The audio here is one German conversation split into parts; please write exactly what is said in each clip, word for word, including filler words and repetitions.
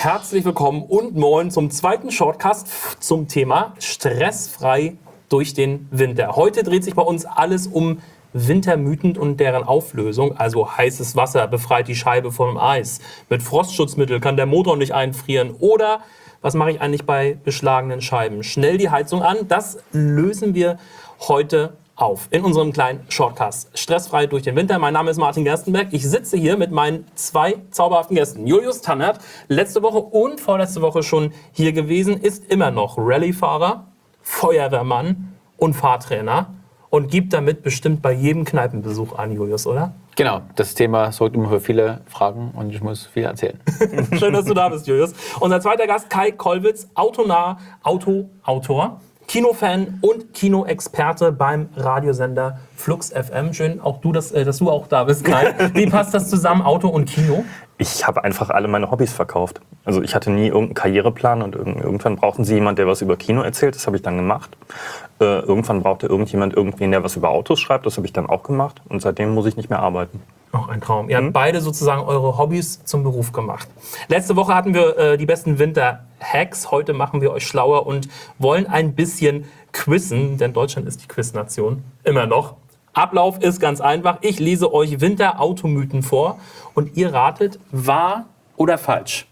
herzlich willkommen und moin zum zweiten Shortcast zum Thema stressfrei durch den Winter. Heute dreht sich bei uns alles um Wintermythen und deren Auflösung. Also heißes Wasser befreit die Scheibe vom Eis. Mit Frostschutzmittel kann der Motor nicht einfrieren. Oder was mache ich eigentlich bei beschlagenen Scheiben? Schnell die Heizung an. Das lösen wir heute auf in unserem kleinen Shortcast. Stressfrei durch den Winter. Mein Name ist Martin Gerstenberg. Ich sitze hier mit meinen zwei zauberhaften Gästen. Julius Tannert, letzte Woche und vorletzte Woche schon hier gewesen, ist immer noch Rallye-Fahrer, Feuerwehrmann und Fahrtrainer und gibt damit bestimmt bei jedem Kneipenbesuch an, Julius, oder? Genau, das Thema sorgt immer für viele Fragen und ich muss viel erzählen. Schön, dass du da bist, Julius. Unser zweiter Gast, Kai Kollwitz, autonah, Auto-Autor, Kinofan und Kinoexperte beim Radiosender Flux F M. Schön, auch du, dass, dass du auch da bist, Kai. Wie passt das zusammen, Auto und Kino? Ich habe einfach alle meine Hobbys verkauft. Also ich hatte nie irgendeinen Karriereplan und irgendwann brauchten sie jemanden, der was über Kino erzählt. Das habe ich dann gemacht. Äh, irgendwann brauchte irgendjemand irgendwen, der was über Autos schreibt. Das habe ich dann auch gemacht. Und seitdem muss ich nicht mehr arbeiten. Auch ein Traum. Ihr habt beide sozusagen eure Hobbys zum Beruf gemacht. Letzte Woche hatten wir äh, die besten Winter-Hacks. Heute machen wir euch schlauer und wollen ein bisschen quizzen, denn Deutschland ist die Quiznation. Immer noch. Ablauf ist ganz einfach. Ich lese euch Winter-Automythen vor und ihr ratet, wahr oder falsch.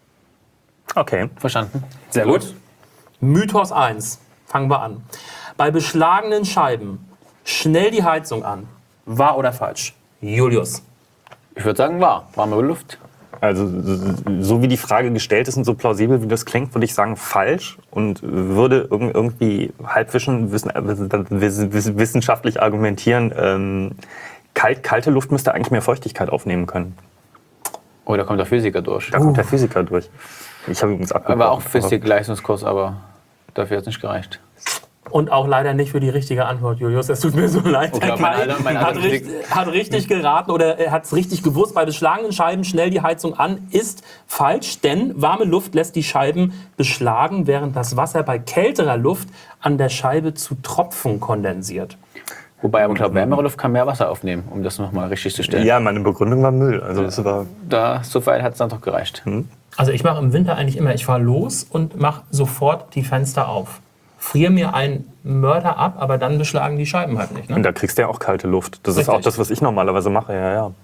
Okay. Verstanden. Sehr gut. Mythos eins. Fangen wir an. Bei beschlagenen Scheiben schnell die Heizung an. Wahr oder falsch? Julius. Ich würde sagen, wahr. Warme Luft. Also so wie die Frage gestellt ist und so plausibel wie das klingt, würde ich sagen falsch und würde irgendwie halbwischen wissenschaftlich argumentieren, ähm, kalt, kalte Luft müsste eigentlich mehr Feuchtigkeit aufnehmen können. Oh, da kommt der Physiker durch. Da uh. kommt der Physiker durch. Ich habe übrigens abgebrochen. War auch Physik-Leistungskurs, aber dafür hat es nicht gereicht. Und auch leider nicht für die richtige Antwort, Julius. Es tut mir so leid. Okay, mein Alter, mein hat, richtig, hat richtig geraten oder er hat es richtig gewusst. Bei beschlagenen Scheiben schnell die Heizung an ist falsch, denn warme Luft lässt die Scheiben beschlagen, während das Wasser bei kälterer Luft an der Scheibe zu Tropfen kondensiert. Wobei, aber ich glaube, wärmere Luft kann mehr Wasser aufnehmen, um das nochmal richtig zu stellen. Ja, meine Begründung war Müll. Also das war da, so weit hat es dann doch gereicht. Hm? Also ich mache im Winter eigentlich immer, ich fahre los und mache sofort die Fenster auf. Friere mir einen Mörder ab, aber dann beschlagen die Scheiben halt nicht. Ne? Und da kriegst du ja auch kalte Luft. Das Richtig. ist auch das, was ich normalerweise mache. Ja, ja.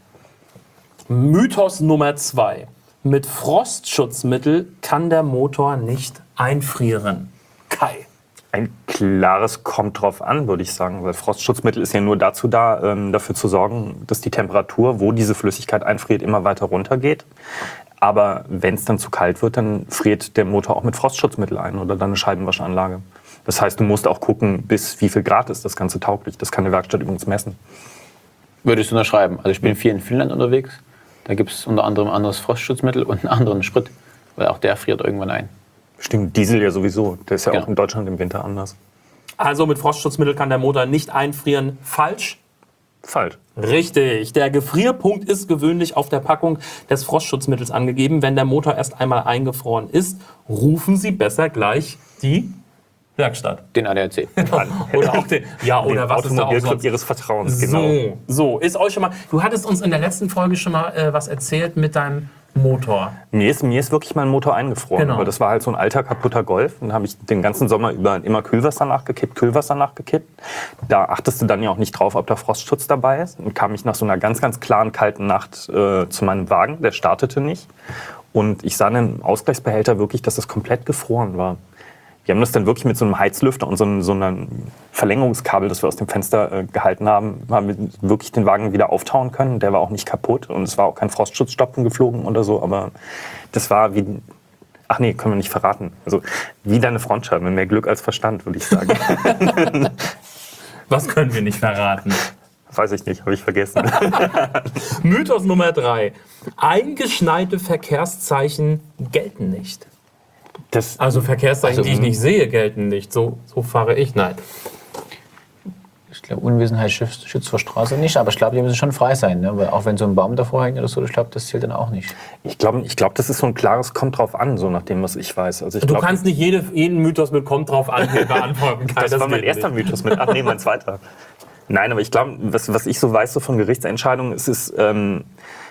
Mythos Nummer zwei. Mit Frostschutzmittel kann der Motor nicht einfrieren. Kai. Ein klares kommt drauf an, würde ich sagen. Weil Frostschutzmittel ist ja nur dazu da, ähm, dafür zu sorgen, dass die Temperatur, wo diese Flüssigkeit einfriert, immer weiter runtergeht. Aber wenn es dann zu kalt wird, dann friert der Motor auch mit Frostschutzmittel ein oder dann eine Scheibenwaschanlage. Das heißt, du musst auch gucken, bis wie viel Grad ist das Ganze tauglich. Das kann die Werkstatt übrigens messen. Würdest du unterschreiben? Also ich bin viel in Finnland unterwegs. Da gibt es unter anderem ein anderes Frostschutzmittel und einen anderen Sprit. Weil auch der friert irgendwann ein. Stimmt, Diesel ja sowieso. Der ist ja genau. auch in Deutschland im Winter anders. Also mit Frostschutzmittel kann der Motor nicht einfrieren. Falsch? Falsch. Richtig. Der Gefrierpunkt ist gewöhnlich auf der Packung des Frostschutzmittels angegeben. Wenn der Motor erst einmal eingefroren ist, rufen Sie besser gleich die Werkstatt. Den A D A C. Oder auch den, ja, oder den was ist da auch Automobilclub sonst? Ihres Vertrauens, genau. So, so, ist euch schon mal. Du hattest uns in der letzten Folge schon mal äh, was erzählt mit deinem Motor. Mir ist, mir ist wirklich mein Motor eingefroren. Genau. Weil das war halt so ein alter, kaputter Golf. Dann habe ich den ganzen Sommer über immer Kühlwasser nachgekippt, Kühlwasser nachgekippt. Da achtest du dann ja auch nicht drauf, ob da Frostschutz dabei ist. Und kam ich nach so einer ganz, ganz klaren, kalten Nacht äh, zu meinem Wagen. Der startete nicht. Und ich sah in einem Ausgleichsbehälter wirklich, dass das komplett gefroren war. Wir haben das dann wirklich mit so einem Heizlüfter und so einem, so einem Verlängerungskabel, das wir aus dem Fenster äh, gehalten haben, haben wir wirklich den Wagen wieder auftauen können. Der war auch nicht kaputt und es war auch kein Frostschutzstopfen geflogen oder so, aber das war wie, ach nee, können wir nicht verraten. Also wie deine Frontscheibe, mehr Glück als Verstand, würde ich sagen. Was können wir nicht verraten? Weiß ich nicht, habe ich vergessen. Mythos Nummer drei. Eingeschneite Verkehrszeichen gelten nicht. Das, Also Verkehrszeichen, Also, die ich nicht sehe, gelten nicht. So, so fahre ich, nein. Ich glaube, Unwissenheit schützt, schützt vor Straße nicht, aber ich glaube, die müssen schon frei sein. Ne? Weil auch wenn so ein Baum davor hängt oder so, ich glaube, das zählt dann auch nicht. ich glaube, ich glaub, das ist so ein klares kommt drauf an, so nach dem, was ich weiß. Also ich Du glaub, kannst nicht jede, jeden Mythos mit kommt drauf an hier beantworten. Kai, Das, war mein geht erster nicht. Mythos mit. Ach nee, mein zweiter. Nein, aber ich glaube, was, was ich so weiß so von Gerichtsentscheidungen, ist es, ähm,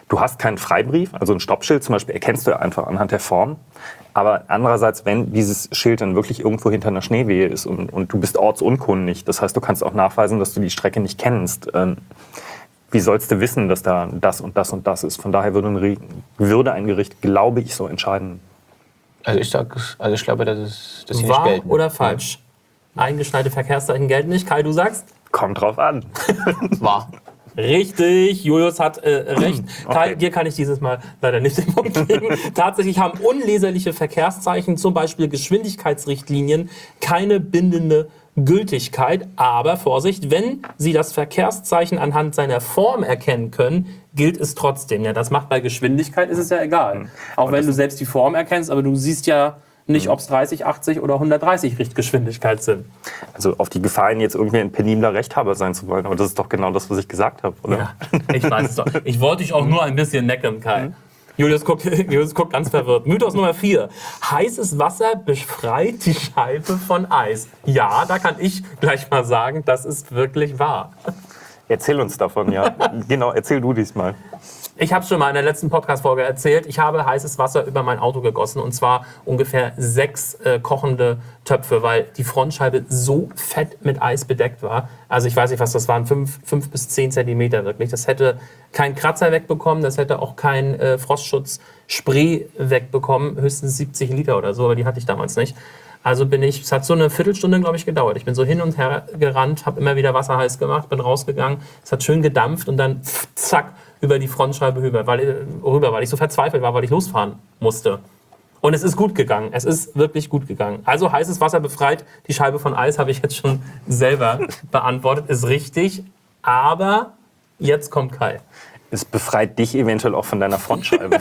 du hast keinen Freibrief, also ein Stoppschild zum Beispiel erkennst du einfach anhand der Form. Aber andererseits, wenn dieses Schild dann wirklich irgendwo hinter einer Schneewehe ist und, und du bist ortsunkundig, das heißt, du kannst auch nachweisen, dass du die Strecke nicht kennst, ähm, wie sollst du wissen, dass da das und das und das ist? Von daher würde ein, würde ein Gericht, glaube ich, so entscheiden. Also ich sag, also ich glaube, das ist das hier Wahr nicht gelten. oder falsch? Eingeschneite Verkehrszeichen gelten nicht. Kai, du sagst? Kommt drauf an. Wahr. Richtig, Julius hat äh, recht. Kai, Okay. dir kann ich dieses Mal leider nicht den Punkt geben. Tatsächlich haben unleserliche Verkehrszeichen, zum Beispiel Geschwindigkeitsrichtlinien, keine bindende Gültigkeit. Aber Vorsicht, wenn Sie das Verkehrszeichen anhand seiner Form erkennen können, gilt es trotzdem. Ja, das macht bei Geschwindigkeit, ist es ja egal. Auch wenn du selbst die Form erkennst, aber du siehst ja nicht, ob es dreißig, achtzig oder hundertdreißig Richtgeschwindigkeit sind. Also auf die Gefahr hin, jetzt irgendwie ein penibler Rechthaber sein zu wollen. Aber das ist doch genau das, was ich gesagt habe, oder? Ja, ich weiß es doch. Ich wollte dich auch nur ein bisschen necken, Kai. Julius guckt, Julius guckt ganz verwirrt. Mythos Nummer vier. Heißes Wasser befreit die Scheibe von Eis. Ja, da kann ich gleich mal sagen, das ist wirklich wahr. Erzähl uns davon, ja. Genau, erzähl du diesmal. Ich habe schon mal in der letzten Podcast-Folge erzählt, ich habe heißes Wasser über mein Auto gegossen und zwar ungefähr sechs äh, kochende Töpfe, weil die Frontscheibe so fett mit Eis bedeckt war. Also ich weiß nicht, was das waren, fünf, fünf bis zehn Zentimeter wirklich. Das hätte kein Kratzer wegbekommen, das hätte auch kein äh, Frostschutz-Spray wegbekommen, höchstens siebzig Liter oder so, aber die hatte ich damals nicht. Also bin ich, es hat so eine Viertelstunde, glaube ich, gedauert. Ich bin so hin und her gerannt, habe immer wieder Wasser heiß gemacht, bin rausgegangen, es hat schön gedampft und dann pff, zack, über die Frontscheibe rüber weil, rüber, weil ich so verzweifelt war, weil ich losfahren musste. Und es ist gut gegangen. Es ist wirklich gut gegangen. Also heißes Wasser befreit die Scheibe von Eis, habe ich jetzt schon selber beantwortet. Ist richtig, aber jetzt kommt Kai. Es befreit dich eventuell auch von deiner Frontscheibe.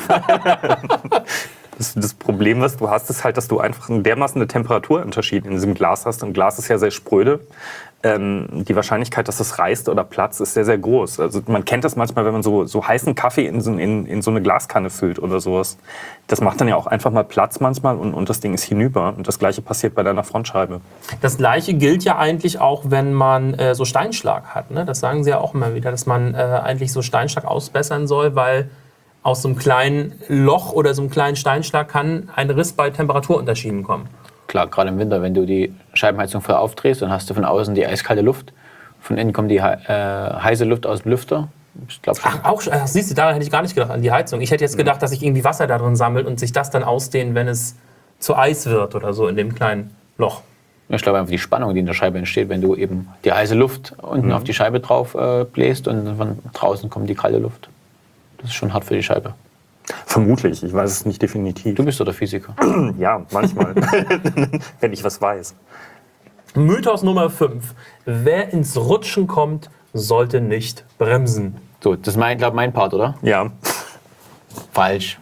Das, das Problem, was du hast, ist halt, dass du einfach einen dermaßen Temperaturunterschied in diesem Glas hast. Und Glas ist ja sehr spröde. Ähm, die Wahrscheinlichkeit, dass es reißt oder platzt, ist sehr, sehr groß. Also man kennt das manchmal, wenn man so, so heißen Kaffee in so, in, in so eine Glaskanne füllt oder sowas. Das macht dann ja auch einfach mal Platz manchmal und, und das Ding ist hinüber. Und das Gleiche passiert bei deiner Frontscheibe. Das Gleiche gilt ja eigentlich auch, wenn man äh, so Steinschlag hat. Ne? Das sagen sie ja auch immer wieder, dass man äh, eigentlich so Steinschlag ausbessern soll, weil aus so einem kleinen Loch oder so einem kleinen Steinschlag kann ein Riss bei Temperaturunterschieden kommen. Klar, gerade im Winter, wenn du die Scheibenheizung voll aufdrehst, dann hast du von außen die eiskalte Luft. Von innen kommt die äh, heiße Luft aus dem Lüfter. Ich glaube schon. Ach, auch, ach, siehst du, daran hätte ich gar nicht gedacht, an die Heizung. Ich hätte jetzt gedacht, dass sich irgendwie Wasser da drin sammelt und sich das dann ausdehnt, wenn es zu Eis wird oder so in dem kleinen Loch. Ich glaube einfach die Spannung, die in der Scheibe entsteht, wenn du eben die heiße Luft unten mhm. auf die Scheibe drauf äh, bläst und von draußen kommt die kalte Luft. Das ist schon hart für die Scheibe. Vermutlich, ich weiß es nicht definitiv. Du bist doch der Physiker. Ja, manchmal, wenn ich was weiß. Mythos Nummer fünf. Wer ins Rutschen kommt, sollte nicht bremsen. So, das ist mein, glaube mein Part, oder? Ja. Falsch.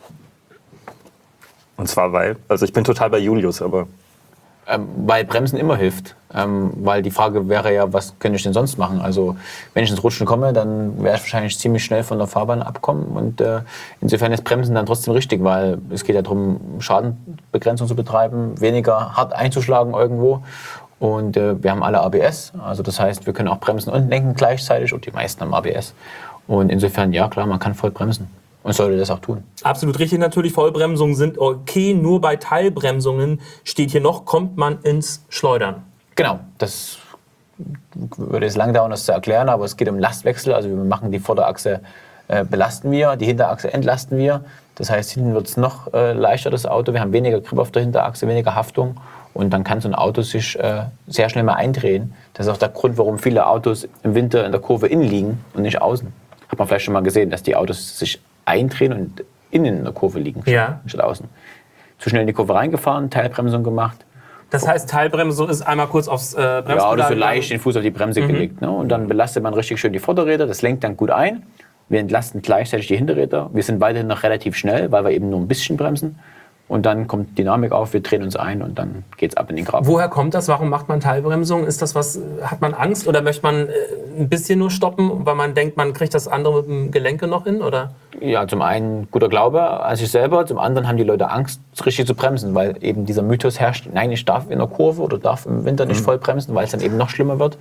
Und zwar weil, also ich bin total bei Julius, aber... Ähm, weil Bremsen immer hilft. Ähm, weil die Frage wäre ja, was könnte ich denn sonst machen? Also wenn ich ins Rutschen komme, dann werde ich wahrscheinlich ziemlich schnell von der Fahrbahn abkommen. Und äh, insofern ist Bremsen dann trotzdem richtig, weil es geht ja darum, Schadenbegrenzung zu betreiben, weniger hart einzuschlagen irgendwo. Und äh, wir haben alle A B S, also das heißt, wir können auch bremsen und lenken gleichzeitig und die meisten haben A B S. Und insofern, ja klar, man kann voll bremsen. Und sollte das auch tun. Absolut richtig, natürlich. Vollbremsungen sind okay. Nur bei Teilbremsungen steht hier noch, kommt man ins Schleudern. Genau, das würde jetzt lang dauern, das zu erklären, aber es geht um Lastwechsel. Also wir machen die Vorderachse, äh, belasten wir, die Hinterachse entlasten wir. Das heißt, hinten wird es noch äh, leichter, das Auto. Wir haben weniger Grip auf der Hinterachse, weniger Haftung. Und dann kann so ein Auto sich äh, sehr schnell mal eindrehen. Das ist auch der Grund, warum viele Autos im Winter in der Kurve innen liegen und nicht außen. Hat man vielleicht schon mal gesehen, dass die Autos sich eindrehen und innen in der Kurve liegen, ja. statt außen. Zu schnell in die Kurve reingefahren, Teilbremsung gemacht. Das heißt, Teilbremsung ist einmal kurz aufs äh, Bremspedal. Ja, oder so leicht den Fuß auf die Bremse mhm. gelegt. Ne? Und dann belastet man richtig schön die Vorderräder, das lenkt dann gut ein. Wir entlasten gleichzeitig die Hinterräder. Wir sind weiterhin noch relativ schnell, weil wir eben nur ein bisschen bremsen. Und dann kommt Dynamik auf, wir drehen uns ein und dann geht's ab in den Graben. Woher kommt das? Warum macht man Teilbremsung? Ist das was, hat man Angst oder möchte man ein bisschen nur stoppen, weil man denkt, man kriegt das andere mit dem Gelenke noch hin? Oder? Ja, zum einen guter Glaube an sich selber, zum anderen haben die Leute Angst, richtig zu bremsen, weil eben dieser Mythos herrscht, nein, ich darf in der Kurve oder darf im Winter nicht mhm. voll bremsen, weil es dann eben noch schlimmer wird.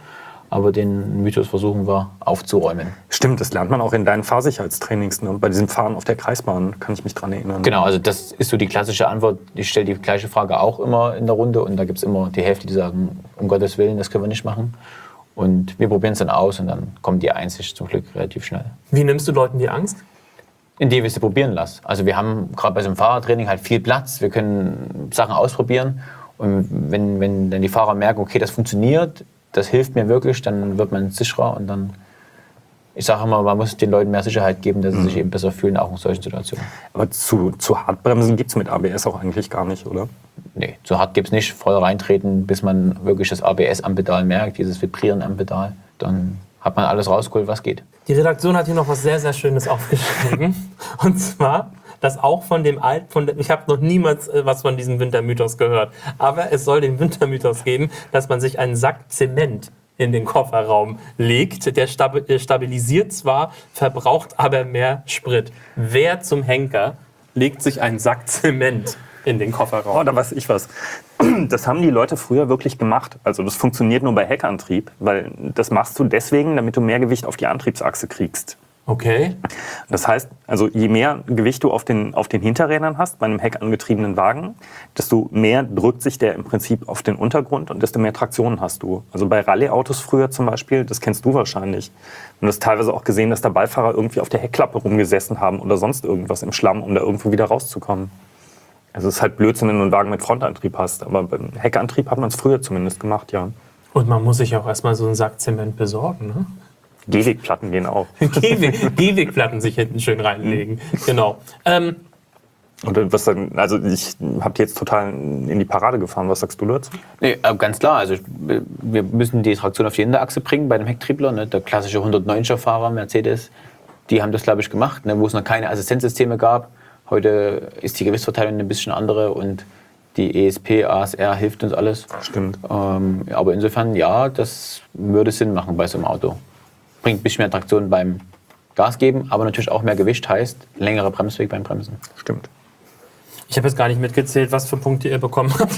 Aber den Mythos versuchen wir aufzuräumen. Stimmt, das lernt man auch in deinen Fahrsicherheitstrainings. Ne? Bei diesem Fahren auf der Kreisbahn kann ich mich dran erinnern. Genau, also das ist so die klassische Antwort. Ich stelle die gleiche Frage auch immer in der Runde und da gibt es immer die Hälfte, die sagen, um Gottes Willen, das können wir nicht machen. Und wir probieren es dann aus und dann kommt die Einsicht zum Glück relativ schnell. Wie nimmst du Leuten die Angst? Indem wir sie probieren lassen. Also wir haben gerade bei so einem Fahrertraining halt viel Platz, wir können Sachen ausprobieren und wenn, wenn dann die Fahrer merken, okay, das funktioniert, das hilft mir wirklich, dann wird man sicherer und dann, ich sage immer, man muss den Leuten mehr Sicherheit geben, dass sie mhm. sich eben besser fühlen, auch in solchen Situationen. Aber zu, zu Hartbremsen gibt es mit A B S auch eigentlich gar nicht, oder? Nee, zu hart gibt es nicht, voll reintreten, bis man wirklich das A B S am Pedal merkt, dieses Vibrieren am Pedal, dann hat man alles rausgeholt, was geht. Die Redaktion hat hier noch was sehr, sehr Schönes aufgeschrieben. Und zwar, dass auch von dem Alt, von dem, ich habe noch niemals äh, was von diesem Wintermythos gehört, aber es soll den Wintermythos geben, dass man sich einen Sack Zement in den Kofferraum legt. Der stabi- der stabilisiert zwar, verbraucht aber mehr Sprit. Wer zum Henker legt sich einen Sack Zement in den Kofferraum? Oh, da weiß ich was. Das haben die Leute früher wirklich gemacht. Also das funktioniert nur bei Heckantrieb, weil das machst du deswegen, damit du mehr Gewicht auf die Antriebsachse kriegst. Okay. Das heißt, also je mehr Gewicht du auf den, auf den Hinterrädern hast, bei einem heckangetriebenen Wagen, desto mehr drückt sich der im Prinzip auf den Untergrund und desto mehr Traktion hast du. Also bei Rallye-Autos früher zum Beispiel, das kennst du wahrscheinlich. Und du hast teilweise auch gesehen, dass da Beifahrer irgendwie auf der Heckklappe rumgesessen haben oder sonst irgendwas im Schlamm, um da irgendwo wieder rauszukommen. Also es ist halt Blödsinn, wenn du einen Wagen mit Frontantrieb hast. Aber beim Heckantrieb hat man es früher zumindest gemacht, ja. Und man muss sich auch erstmal so einen Sack Zement besorgen, ne? Gehwegplatten gehen auch. Gehweg, Gehwegplatten sich hinten schön reinlegen. Mhm. Genau. Ähm, Und was dann, also ich habe die jetzt total in die Parade gefahren. Was sagst du dazu? Nee, ganz klar. Also wir müssen die Traktion auf die Hinterachse bringen bei dem Hecktriebler. Ne? Der klassische hundertneunziger-Fahrer Mercedes, die haben das, glaube ich, gemacht, ne? Wo es noch keine Assistenzsysteme gab. Heute ist die Gewichtsverteilung ein bisschen andere und die E S P, A S R hilft uns alles. Stimmt. Ähm, aber insofern, ja, das würde Sinn machen bei so einem Auto. Bringt ein bisschen mehr Traktion beim Gas geben, aber natürlich auch mehr Gewicht heißt längerer Bremsweg beim Bremsen. Stimmt. Ich habe jetzt gar nicht mitgezählt, was für Punkte ihr bekommen habt.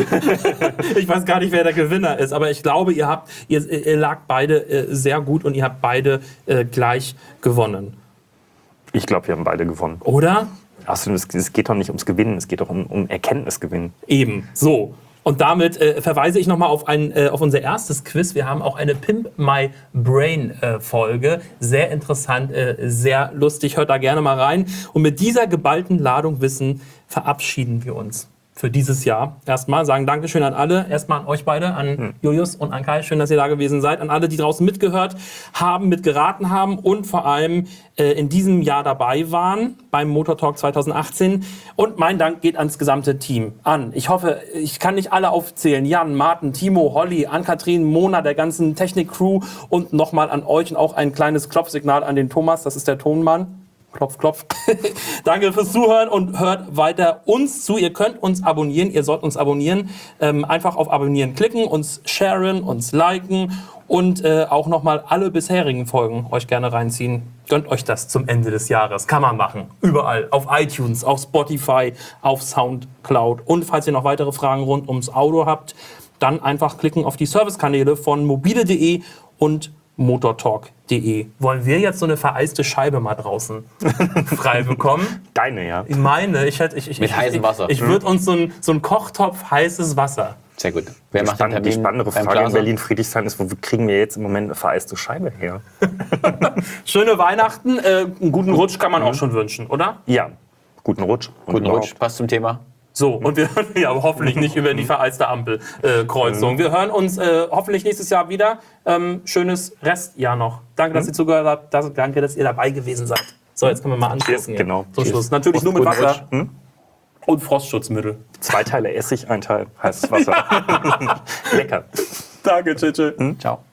Ich weiß gar nicht, wer der Gewinner ist, aber ich glaube, ihr habt, ihr, ihr lag beide äh, sehr gut und ihr habt beide äh, gleich gewonnen. Ich glaube, wir haben beide gewonnen. Oder? Also, es geht doch nicht ums Gewinnen, es geht doch um, um Erkenntnisgewinn. Eben, so. Und damit äh, verweise ich nochmal auf, ein, äh, auf unser erstes Quiz. Wir haben auch eine Pimp My Brain äh, Folge. Sehr interessant, äh, sehr lustig. Hört da gerne mal rein. Und mit dieser geballten Ladung Wissen verabschieden wir uns für dieses Jahr. Erstmal sagen Dankeschön an alle. Erstmal an euch beide, an hm. Julius und an Kai. Schön, dass ihr da gewesen seid. An alle, die draußen mitgehört haben, mitgeraten haben und vor allem äh, in diesem Jahr dabei waren beim Motor Talk zwanzig achtzehn. Und mein Dank geht ans gesamte Team an. Ich hoffe, ich kann nicht alle aufzählen. Jan, Martin, Timo, Holly, Ann-Kathrin, Mona, der ganzen Technik-Crew und nochmal an euch und auch ein kleines Klopfsignal an den Thomas. Das ist der Tonmann. Klopf, klopf. Danke fürs Zuhören und hört weiter uns zu. Ihr könnt uns abonnieren, ihr sollt uns abonnieren. Ähm, einfach auf Abonnieren klicken, uns sharen, uns liken und äh, auch nochmal alle bisherigen Folgen euch gerne reinziehen. Gönnt euch das zum Ende des Jahres. Kann man machen. Überall. Auf iTunes, auf Spotify, auf Soundcloud. Und falls ihr noch weitere Fragen rund ums Auto habt, dann einfach klicken auf die Servicekanäle von mobile punkt de und motortalk punkt de. Wollen wir jetzt so eine vereiste Scheibe mal draußen frei bekommen? Deine, ja. Meine, ich hätte... Ich, ich, Mit ich, heißem Wasser. Ich, ich würde uns so ein, so ein Kochtopf heißes Wasser. Sehr gut. Wer Die, macht spann den die Termin spannendere beim Frage in Plaza? Berlin-Friedrichshain ist, wo kriegen wir jetzt im Moment eine vereiste Scheibe her? Schöne Weihnachten. Äh, einen guten Rutsch kann man auch schon wünschen, oder? Ja, guten Rutsch. Und Guten überhaupt. Rutsch, passt zum Thema. So, und wir hören ja aber hoffentlich nicht über die vereiste Ampelkreuzung. Äh, wir hören uns äh, hoffentlich nächstes Jahr wieder. Ähm, schönes Restjahr noch. Danke, dass ihr zugehört habt. Das, danke, dass ihr dabei gewesen seid. So, jetzt können wir mal anschließen. Genau. Zum Cheers. Schluss. Natürlich nur mit Guten Wasser Rutsch. Hm? und Frostschutzmittel. Zwei Teile Essig, ein Teil heißes Wasser. Lecker. Danke, tschüss. Ciao.